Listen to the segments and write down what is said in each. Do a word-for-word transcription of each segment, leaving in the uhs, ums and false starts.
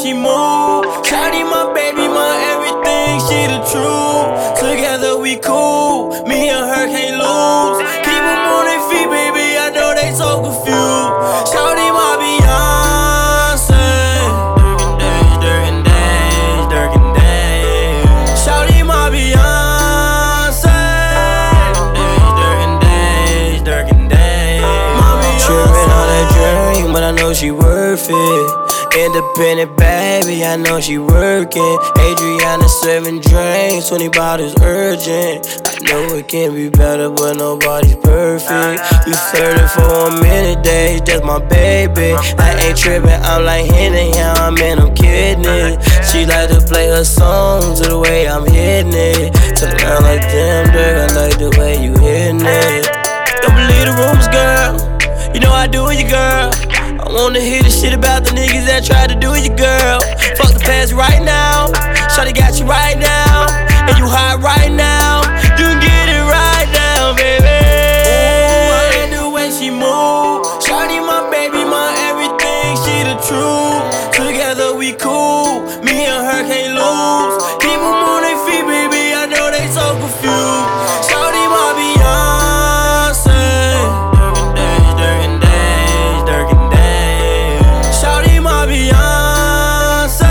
she move. Shawty my baby, my everything, she the truth. Together we cool, me and her can't lose. Keep them on their feet, baby, I know they so confused. Shawty my Beyonce. Dirk and Days, Dirk and Days. Shawty my Beyonce. Dirk and Days, Dirk and Days. Trippin' on that drink, but I know she worth it. Independent baby, I know she working. Adriana serving drinks, twenty bottles urgent. I know it can be better, but nobody's perfect. You flirting for a minute, days, that's my baby. I ain't tripping, I'm like Henny, yeah, I'm in, I'm kidding it. She like to play her songs to the way I'm hitting it. Turn around like damn, Dirk, I like the way you hitting it. Don't believe the rumors, girl, you know I do it, girl. I wanna hear the shit about the niggas that tried to do you, girl. Fuck the past right now. Shawty got you right now, and you hot right now. You can get it right now, baby. Ooh, I like the way she move. Shawty my baby, my everything, she the truth. Together we cool, me and her can't lose. Keep them on their feet, baby, I know they so confused. Shawty my Beyonce. Dirk and Days, Dirk and Days. Shawty my Beyonce.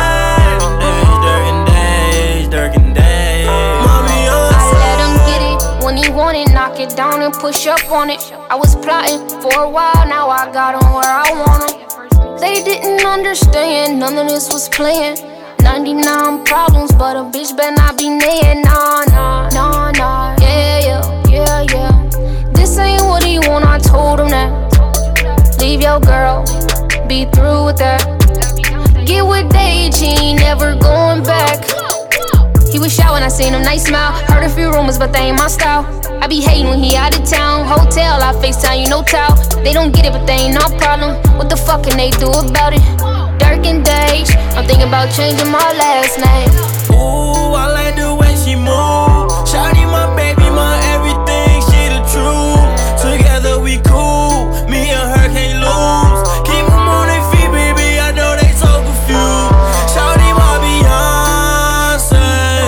Dirk and Days, Dirk and Days. My Beyonce. I let him get it when he want it, knock it down and push up on it. I was plotting for a while, now I got him where I want him. They didn't understand, none of this was playing. ninety-nine problems, but a bitch better not be nayin'. Nah, nah, nah, nah, yeah, yeah, yeah, yeah. This ain't what he want, I told him that. Leave your girl, be through with that. Get with Dage, he ain't never going back. He was shy when I seen him, nice smile. Heard a few rumors, but they ain't my style. I be hating when he out of town. Hotel, I FaceTime, you no towel. They don't get it, but they ain't no problem. What the fuck can they do about it? Dirk and Days, I'm thinking about changing my last name. Ooh, I like the way she move. Shawty my baby, my everything, she the truth. Together we cool, me and her can't lose. Keep them on their feet, baby, I know they so confused. Shawty my Beyonce.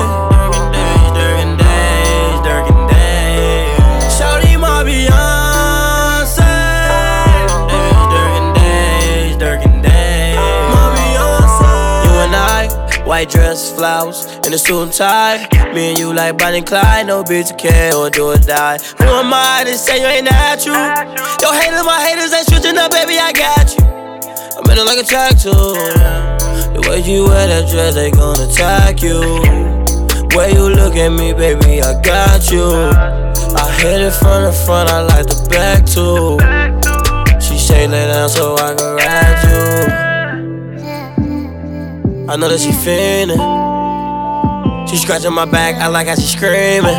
Dirk and Days, Dirk and Days. Shawty my Beyonce. Dirk and Days, Dirk and Days. My Beyonce. You and I, white dress, flowers, and a suit and tie. Me and you like Bonnie and Clyde, no bitch you care or do or die. Who am I to say you ain't that true? Your haters, my haters ain't switching up, baby, I got you. I'm in it like a tractor. The way you wear that dress, they gon' attack you. Way you look at me, baby, I got you. I hit it from the front, I like the back too. She say lay down so I can ride you. I know that she feelin'. She scratching my back, I like how she screamin'.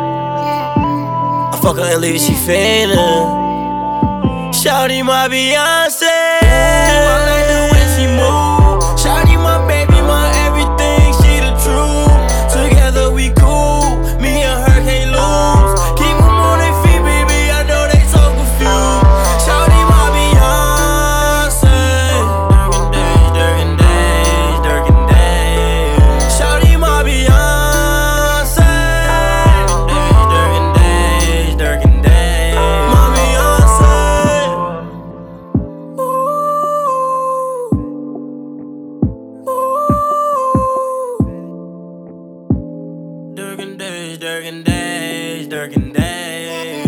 I fuck her and leave, she feelin'. Shawty my Beyonce. I like the way she move. Shawty my baby, my everything, she the truth. Together we cool, me and her can't lose. Keep them on their feet, baby, I know they so confused. Shawty my Beyonce. Dirk and Days, Dirk and Days. Shawty my Beyonce. Dirk and Days, Dirk and Days. My Beyonce. Dirk and Days, Dirk and Days, Dirk and Days.